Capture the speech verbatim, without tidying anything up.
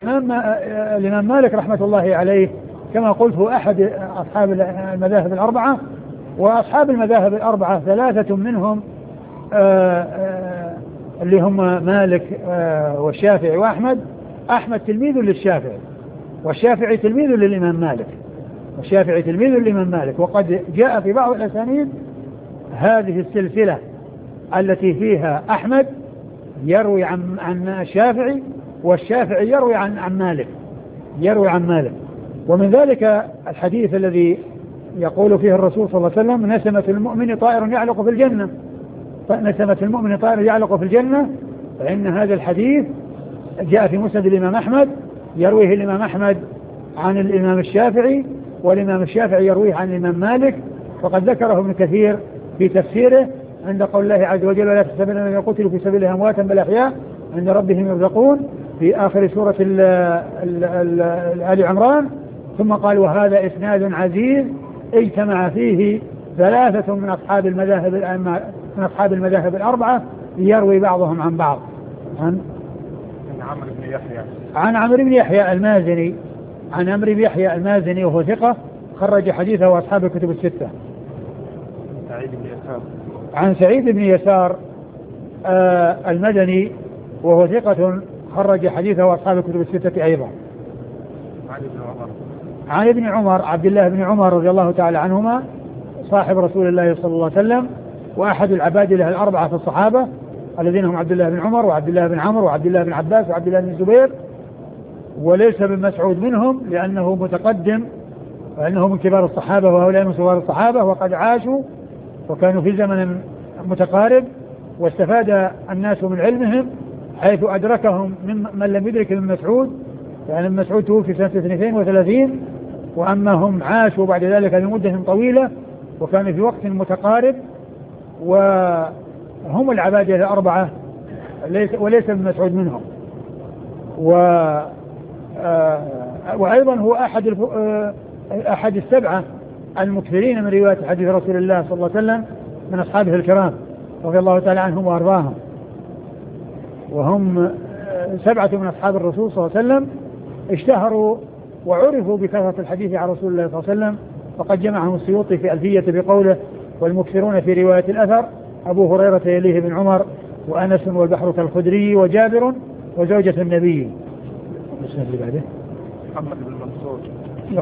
الإمام مالك رحمة الله عليه كما قلت هو أحد أصحاب المذاهب الأربعة، وأصحاب المذاهب الأربعة ثلاثة منهم آآ آآ اللي هم مالك والشافعي وأحمد. أحمد تلميذ للشافعي، والشافعي تلميذ للإمام مالك، والشافعي تلميذ للإمام مالك. وقد جاء في بعض الأسانيد هذه السلسلة التي فيها أحمد يروي عن عن الشافعي، والشافعي يروي عن عن مالك يروي عن مالك. ومن ذلك الحديث الذي يقول فيه الرسول صلى الله عليه وسلم: نسمة المؤمن طائر يعلق في الجنة، نسمة المؤمن طائر يعلق في الجنة. فإن هذا الحديث جاء في مسند الإمام أحمد، يرويه الإمام أحمد عن الإمام الشافعي، والإمام الشافعي يرويه عن الإمام مالك. وقد ذكره ابن كثير في تفسيره عند قول الله عز وجل: ولا تحسبن الذين قتلوا في سبيل الله أمواتا بل أحياء عند ربهم يرزقون، في آخر سورة آل عمران. ثم قال: وهذا إسناد عزيز اجتمع فيه ثلاثة من أصحاب المذاهب من أصحاب المذاهب الأربعة يروي بعضهم عن بعض. عن عمرو بن يحيى عن عمرو بن يحيى المازني عن عمرو بن يحيى المازني وهو ثقة خرج حديثه وأصحاب الكتب الستة. سعيد بن يسار عن سعيد بن يسار آه المدني وهو ثقة خرج حديثه وأصحاب الكتب الستة أيضا. عن ابن عمر عن ابن عمر عبد الله بن عمر رضي الله تعالى عنهما صاحب رسول الله صلى الله عليه وسلم، وأحد العبادلة الأربعة في الصحابة الذين هم عبد الله بن عمر وعبد الله بن عمرو وعبد الله بن عباس وعبد الله بن الزبير، وليس بن مسعود منهم لأنه متقدم، وأنه من كبار الصحابة وهؤلاء من صغار الصحابة، وقد عاشوا وكانوا في زمن متقارب، واستفاد الناس من علمهم حيث أدركهم من من لم يدرك من مسعود. يعني من مسعود توفي سنة اثنين وثلاثين، وأما هم عاشوا بعد ذلك لمدة طويلة وكانوا في وقت متقارب، وهم العبادة الأربعة وليس من مسعود منهم. و وأيضا هو أحد أحد السبعة المكثرين من رواية حديث رسول الله صلى الله عليه وسلم من أصحابه الكرام رضي الله تعالى عنهم وأرضاهم، وهم سبعة من أصحاب الرسول صلى الله عليه وسلم اشتهروا وعرفوا بكثرة الحديث عن رسول الله صلى الله عليه وسلم. فقد جمعهم السيوطي في ألفية بقوله: والمكثرون في رواية الأثر أبو هريرة يليه بن عمر وأنس والبحر كالخدري وجابر وزوجة النبي. محمد بن منصور